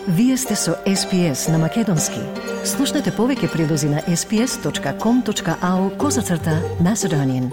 Вие сте со SPS на Македонски. Слушнете повеќе прилози на sps.com.au/Macedonian.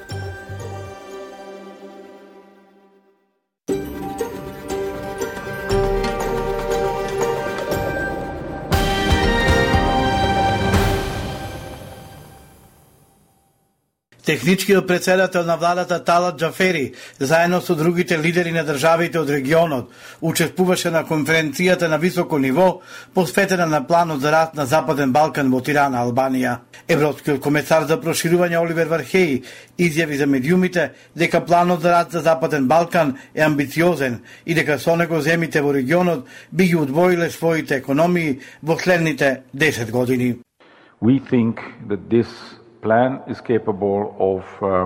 Техничкиот председател на владата Талат Џафери, заедно со другите лидери на државите од регионот, учествуваше на конференцијата на високо ниво, посветена на планот за раст на Западен Балкан во Тирана, Албанија. Европскиот комесар за проширување Оливер Вархеи изјави за медиумите дека планот за раст за Западен Балкан е амбициозен и дека со него земите во регионот би ги удвоиле своите економии во следните 10 години. We think that this plan is capable of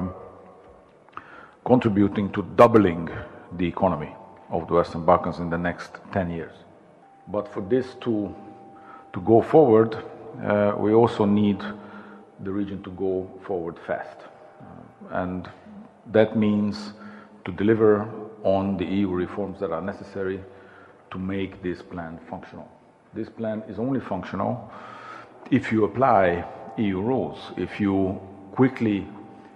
contributing to doubling the economy of the Western Balkans in the next 10 years. But for this to go forward, we also need the region to go forward fast. And that means to deliver on the EU reforms that are necessary to make this plan functional. This plan is only functional if you apply EU rules, if you quickly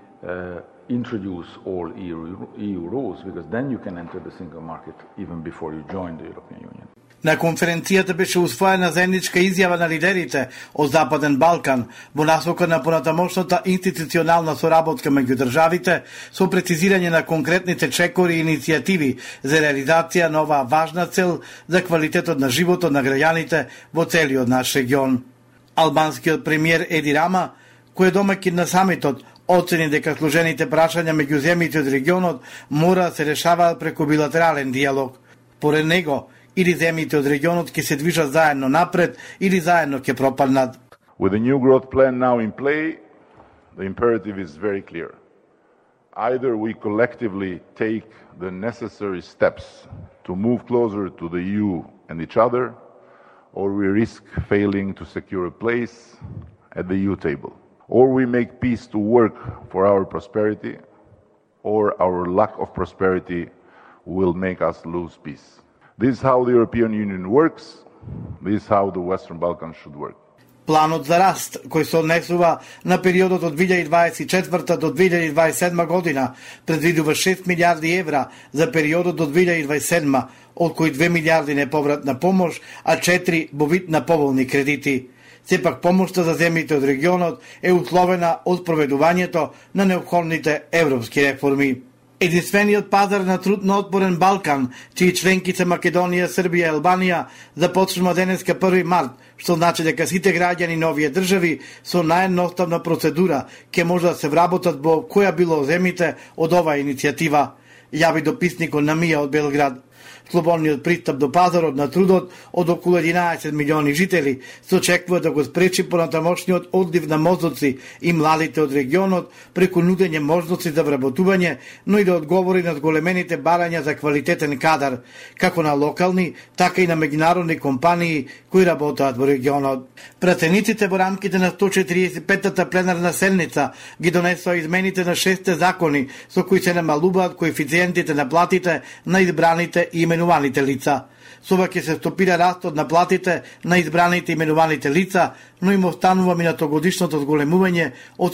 introduce all EU rules, because then you can enter the single market even before you join the European Union. На конференцијата беше усвоена заедничка изјава на лидерите од Западен Балкан во насока на понатамошната институционална соработка меѓу државите со прецизирање на конкретните чекори и иницијативи за реализација на оваа важна цел за квалитетот на животот на граѓаните во целиот наш регион. Албанскиот премиер Еди Рама, кој е домаќин на самитот, оцени дека сложените прашања меѓу земјите од регионот мора да се решаваат преку билатерален диалог. Поред него, или земјите од регионот ќе се движат заедно напред, или заедно ќе пропаднат. With the new growth plan now in play, the imperative is very clear. Either we collectively take the necessary steps to move closer to the EU and each other, or we risk failing to secure a place at the EU table. Or we make peace to work for our prosperity, or our lack of prosperity will make us lose peace. This is how the European Union works. This is how the Western Balkans should work. Планот за раст, кој се однесува на периодот од 2024 до 2027 година, предвидува 6 милиарди евра за периодот до 2027, од кои 2 милиарди неповратна помош, а 4 во вид на поволни кредити. Сепак помошта за земјите од регионот е условена од проведувањето на неопходните европски реформи. Единствениот пазар на труд на отпорен Балкан, чии членки се Македонија, Србија и Албанија, започнува денеска 1 март, што значи дека сите граѓани на овие држави со наједноставна процедура ќе може да се вработат во која било земјите од оваа иницијатива, јави дописникот на Мија од Белград. Слободниот пристап до пазарот на трудот од околу 11 милиони жители се очекува да го спречи понатамошниот одлив на мозоци и младите од регионот преку нудење можности за вработување, но и да одговори на зголемените барања за квалитетен кадар, како на локални, така и на меѓународни компании кои работат во регионот. Пратениците во рамките на 145-та пленарна седница ги донесоа измените на 6 закони со кои се намалуваат коефициентите на платите на избраните и именуваните лица. Со ова ќе се стопира растот на платите на избраните и именуваните лица, но им останува минатогодишното зголемување од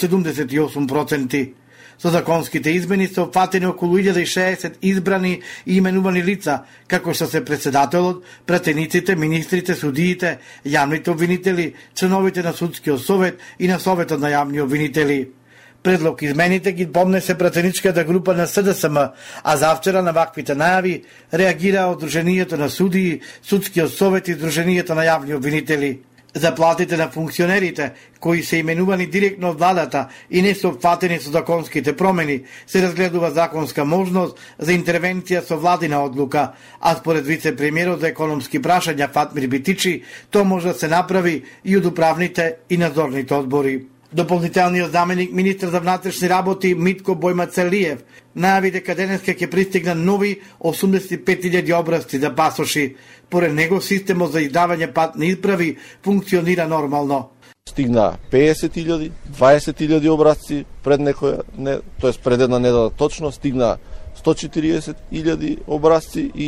78%. Со законските измени се опфатени околу 1060 избрани и именувани лица, како што се председателот, пратениците, министрите, судиите, јавните обвинители, членовите на судскиот совет и на советот на јавни обвинители. Предлог измените ги поднесе пратеничката група на СДСМ, а завчера на ваквите најави реагира Одруженијето на судии, Судскиот совет и Друженијето на јавни обвинители. Заплатите на функционерите, кои се именувани директно од владата и не се опфатени со законските промени, се разгледува законска можност за интервенција со владина одлука, а според вице-премиерот за економски прашања Фатмир Битичи, тоа може да се направи и од управните и надзорните одбори. Дополнителниот заменик министар за внатрешни работи Митко Бојмацелиев најави дека денеска ќе пристигнат нови 85.000 образци за пасоши. Поред него системот за издавање патни исправи функционира нормално. Стигна 50.000, 20.000 образци пред пред една недела точно, стигна 140.000 образци и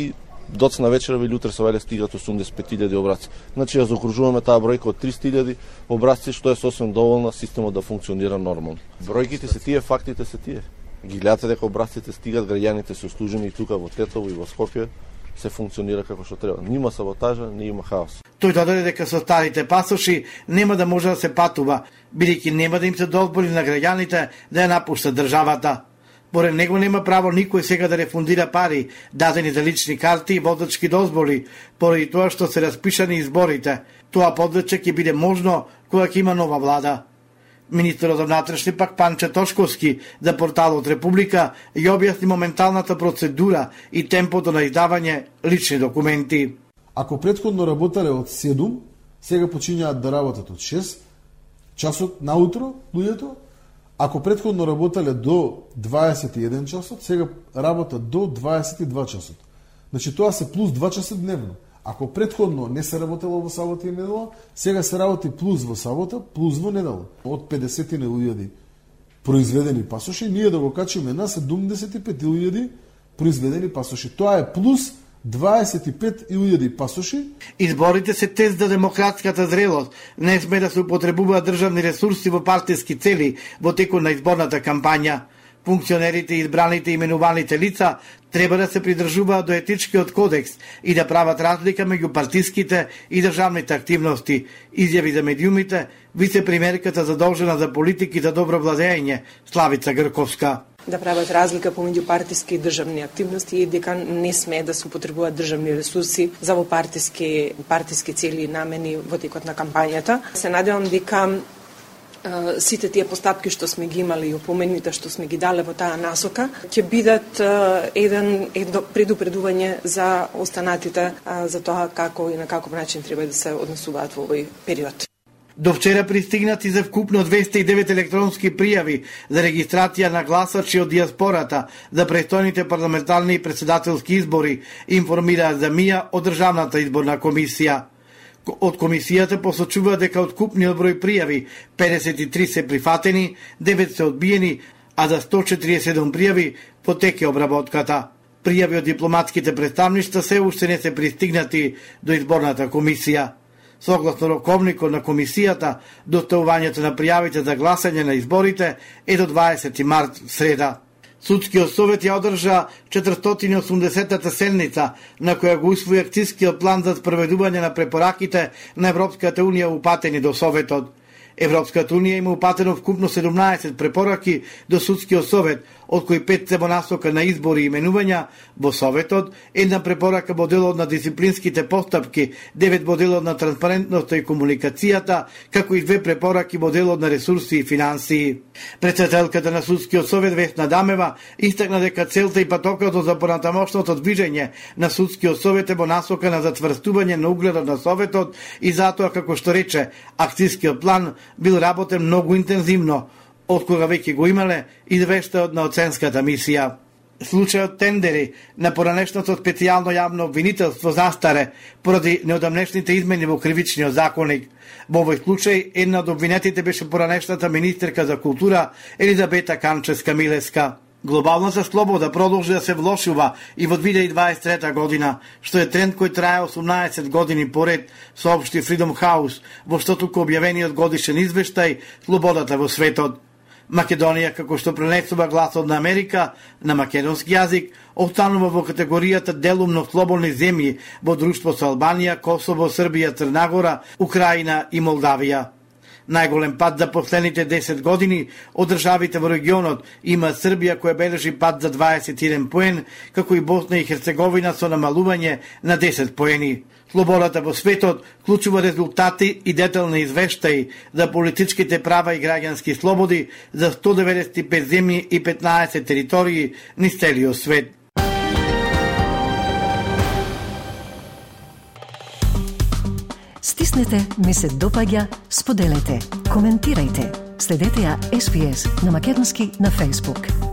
доцна вечера или утре се стигат 85.000 образци. Значи ја заокружуваме таа бројка од 300.000 образци, што е сосвен доволна системот да функционира нормално. Бројките се тие, фактите се тие. Ги гледате дека образците стигат, граѓаните се услужени и тука во Тетово и во Скопје, се функционира како што треба. Нима саботажа, не има хаос. Тој додаде дека со старите пасоши нема да може да се патува, бидејќи нема да им се дозволи на граѓаните да ја напуштат државата. Поред него нема право никој сега да рефундира пари дадени за лични карти и возачки дозволи, поради тоа што се распишани изборите. Тоа подлече ќе биде можно кога ќе има нова влада. Министерот за внатрешни пак Панче Тошковски за порталот Република ја објасни моменталната процедура и темпото на издавање лични документи. Ако претходно работеле од 7, сега почињаат да работат од 6 часот наутро, луѓето. Ако претходно работеле до 21 часот, сега работат до 22 часот. Значи тоа се плюс 2 часа дневно. Ако претходно не се работело во сабота и недела, сега се работи плюс во сабота, плюс во недела. Од 50.000 произведени пасоши, ние да го качиме на 75.000 произведени пасоши. Тоа е плюс 25.000 пасоши. Изборите се тест за демократската зрелост. Не сме да се употребуваат државни ресурси во партиски цели во текот на изборната кампања. Функционерите и избраните именуваните лица треба да се придржуваат до етичкиот кодекс и да прават разлика меѓу партиските и државните активности, изјави за медиумите вице-премиерката задолжена за политики за добро владење Славица Грковска. Да прават разлика помеѓу партиски и државни активности и дека не смее да се употребуваат државни ресурси за во партиски цели и намени во текот на кампањата. Се надевам дека сите тие постапки што сме ги имали и опомените што сме ги дале во таа насока ќе бидат едно предупредување за останатите за тоа како и на каков начин треба да се однесуваат во овој период. До вчера пристигнати за вкупно 209 електронски пријави за регистрација на гласачи од диаспората за престојните парламентарни и председателски избори, информираа за МИА од Државната изборна комисија. Од комисијата посочува дека од купниот број пријави 53 се прифатени, 9 се одбиени, а за 147 пријави потеке обработката. Пријави од дипломатските представништва се уште не се пристигнати до изборната комисија. Согласно роковникот на комисијата, доставувањето на пријавите за гласање на изборите е до 20 март, среда. Судскиот совет ја одржа 480-та седница, на која го усвои акцискиот план за спроведување на препораките на Европската унија упатени до Советот. Европската унија има упатено вкупно 17 препораки до Судскиот совет, од кои 5 се во насока на избори и именувања во Советот, една препорака во делот на дисциплинските постапки, 9 во делот на транспарентноста и комуникацијата, како и 2 препораки во делот на ресурси и финансии. Председателката на Судскиот совет Весна Дамева истакна дека целта и патоката за понатамошното движење на Судскиот совет е во насока на затврстување на угледот на Советот и затоа, како што рече, акцискиот план бил работен многу интензивно, од кога веќе го имале извештајот на оценската мисија. Случајот тендери на поранешното специјално јавно обвинителство застаре поради неодамнешните измени во кривичниот законник. Во овој случај една од обвинетите беше поранешната министерка за култура Елизабета Канчевска-Милеска. Глобалната слобода продолжи да се влошува и во 2023 година, што е тренд кој трае 18 години поред, соопшти Freedom House во штотука објавениот годишен извештај Слободата во светот. Македонија, како што пренесува гласот на Америка на македонски јазик, останува во категоријата делумно слободни земји во друштво со Албанија, Косово, Србија, Црна Гора, Украина и Молдавија. Најголем пад за последните 10 години од државите во регионот има Србија, која бележи пад за 21 поен, како и Босна и Херцеговина со намалување на 10 поени. Слободата во светот вклучува резултати и детални извештаи за политичките права и граѓански слободи за 195 земји и 15 територии низ целиот свет. Стиснете, ми се допаѓа, споделете, коментирајте. Следете ја SPS на Македонски на Facebook.